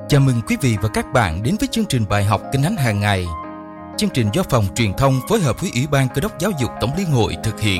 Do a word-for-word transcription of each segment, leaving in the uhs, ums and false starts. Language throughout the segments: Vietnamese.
Chào mừng quý vị và các bạn đến với chương trình bài học Kinh Thánh hàng ngày. Chương trình do Phòng Truyền thông phối hợp với Ủy ban Cơ đốc Giáo dục Tổng Liên hội thực hiện.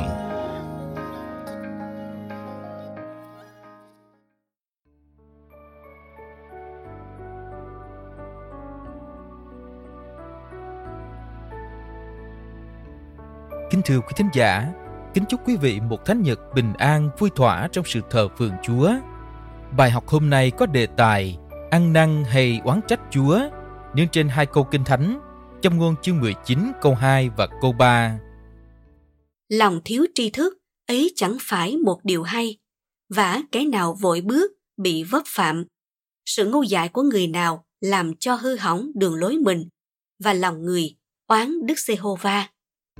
Kính thưa quý thính giả, kính chúc quý vị một thánh nhật bình an, vui thỏa trong sự thờ phượng Chúa. Bài học hôm nay có đề tài ăn năn hay oán trách Chúa, nương trên hai câu Kinh Thánh, Châm ngôn chương mười chín câu hai và câu ba. Lòng thiếu tri thức ấy chẳng phải một điều hay, vả kẻ nào vội bước bị vấp phạm. Sự ngu dại của người nào làm cho hư hỏng đường lối mình, và lòng người oán Đức Giê-hô-va.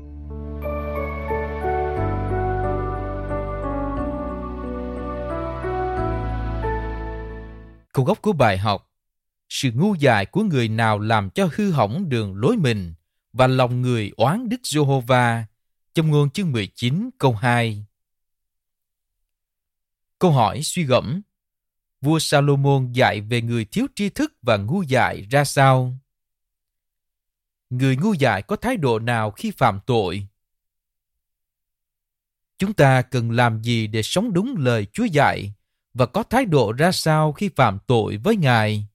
Câu gốc của bài học: sự ngu dại của người nào làm cho hư hỏng đường lối mình, và lòng người oán Đức Giê-hô-va. Châm ngôn chương mười chín câu hai. Câu hỏi suy gẫm: vua Salomon dạy về người thiếu tri thức và ngu dại ra sao? Người ngu dại có thái độ nào khi phạm tội? Chúng ta cần làm gì để sống đúng lời Chúa dạy, và có thái độ ra sao khi phạm tội với Ngài?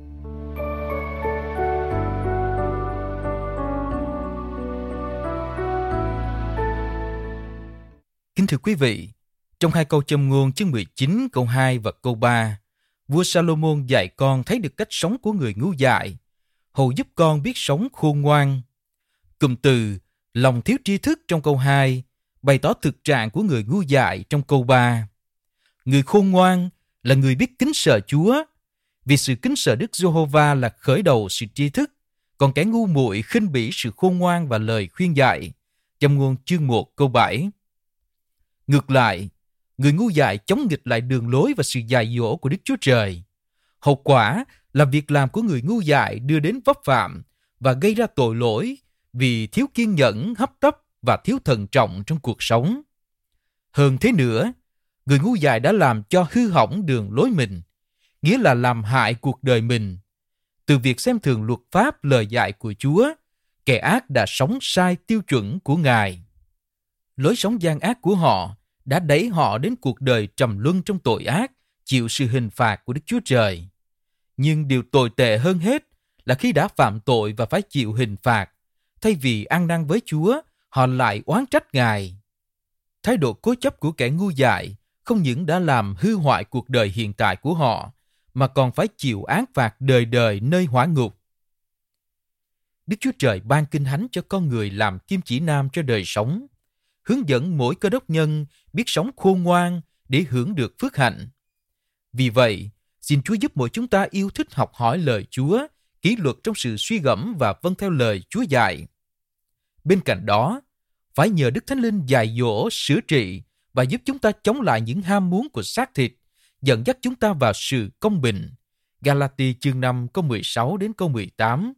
Kính thưa quý vị, trong hai câu Châm ngôn chương mười chín câu hai và câu ba, vua Salomon dạy con thấy được cách sống của người ngu dại, hầu giúp con biết sống khôn ngoan. Cụm từ lòng thiếu tri thức trong câu hai bày tỏ thực trạng của người ngu dại trong câu ba. Người khôn ngoan là người biết kính sợ Chúa, vì sự kính sợ Đức Giê-hô-va là khởi đầu sự tri thức, còn kẻ ngu muội khinh bỉ sự khôn ngoan và lời khuyên dạy. Châm ngôn chương một câu bảy. Ngược lại, người ngu dại chống nghịch lại đường lối và sự dạy dỗ của Đức Chúa Trời. Hậu quả là việc làm của người ngu dại đưa đến vấp phạm và gây ra tội lỗi vì thiếu kiên nhẫn, hấp tấp và thiếu thận trọng trong cuộc sống. Hơn thế nữa, người ngu dại đã làm cho hư hỏng đường lối mình, nghĩa là làm hại cuộc đời mình. Từ việc xem thường luật pháp, lời dạy của Chúa, kẻ ác đã sống sai tiêu chuẩn của Ngài. Lối sống gian ác của họ đã đẩy họ đến cuộc đời trầm luân trong tội ác, chịu sự hình phạt của Đức Chúa Trời. Nhưng điều tồi tệ hơn hết là khi đã phạm tội và phải chịu hình phạt, thay vì ăn năn với Chúa, họ lại oán trách Ngài. Thái độ cố chấp của kẻ ngu dại không những đã làm hư hoại cuộc đời hiện tại của họ, mà còn phải chịu án phạt đời đời nơi hỏa ngục. Đức Chúa Trời ban Kinh Thánh cho con người làm kim chỉ nam cho đời sống, hướng dẫn mỗi cơ đốc nhân biết sống khôn ngoan để hưởng được phước hạnh. Vì vậy, xin Chúa giúp mỗi chúng ta yêu thích học hỏi lời Chúa, kỷ luật trong sự suy gẫm và vâng theo lời Chúa dạy. Bên cạnh đó, phải nhờ Đức Thánh Linh dạy dỗ, sửa trị và giúp chúng ta chống lại những ham muốn của xác thịt, dẫn dắt chúng ta vào sự công bình. Ga-la-ti chương năm câu mười sáu đến câu mười tám.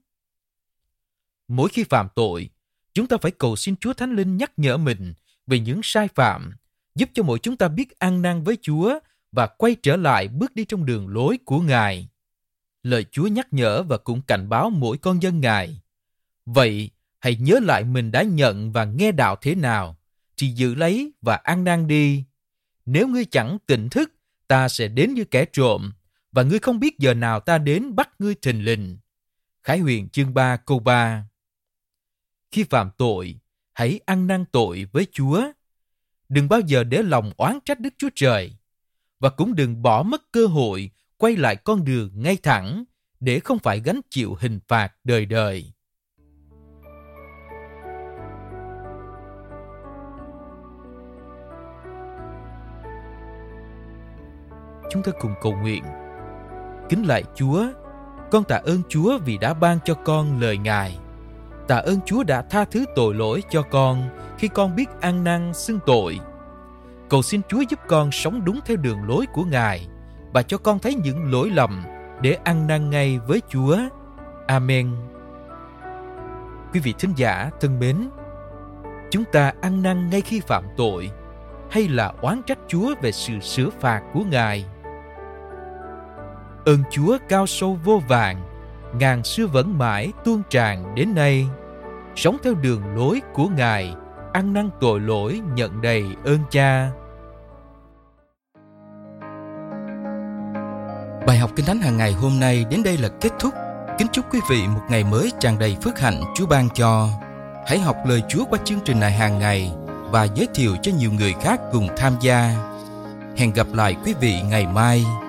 Mỗi khi phạm tội, chúng ta phải cầu xin Chúa Thánh Linh nhắc nhở mình về những sai phạm, giúp cho mỗi chúng ta biết ăn năn với Chúa và quay trở lại bước đi trong đường lối của Ngài. Lời Chúa nhắc nhở và cũng cảnh báo mỗi con dân Ngài. Vậy, hãy nhớ lại mình đã nhận và nghe đạo thế nào, thì giữ lấy và ăn năn đi. Nếu ngươi chẳng tỉnh thức, ta sẽ đến như kẻ trộm, và ngươi không biết giờ nào ta đến bắt ngươi thình lình. Khải Huyền chương ba câu ba. Khi phạm tội, hãy ăn năn tội với Chúa. Đừng bao giờ để lòng oán trách Đức Chúa Trời, và cũng đừng bỏ mất cơ hội quay lại con đường ngay thẳng để không phải gánh chịu hình phạt đời đời. Chúng ta cùng cầu nguyện. Kính lạy Chúa, con tạ ơn Chúa vì đã ban cho con lời Ngài. Tạ ơn Chúa đã tha thứ tội lỗi cho con khi con biết ăn năn xưng tội. Cầu xin Chúa giúp con sống đúng theo đường lối của Ngài và cho con thấy những lỗi lầm để ăn năn ngay với Chúa. Amen. Quý vị thính giả thân mến, chúng ta ăn năn ngay khi phạm tội hay là oán trách Chúa về sự sửa phạt của Ngài? Ơn Chúa cao sâu vô vàn, ngàn xưa vẫn mãi tuôn tràn đến nay. Sống theo đường lối của Ngài, ăn năn tội lỗi nhận đầy ơn Cha. Bài học Kinh Thánh hàng ngày hôm nay đến đây là kết thúc. Kính chúc quý vị một ngày mới tràn đầy phước hạnh Chúa ban cho. Hãy học lời Chúa qua chương trình này hàng ngày và giới thiệu cho nhiều người khác cùng tham gia. Hẹn gặp lại quý vị ngày mai.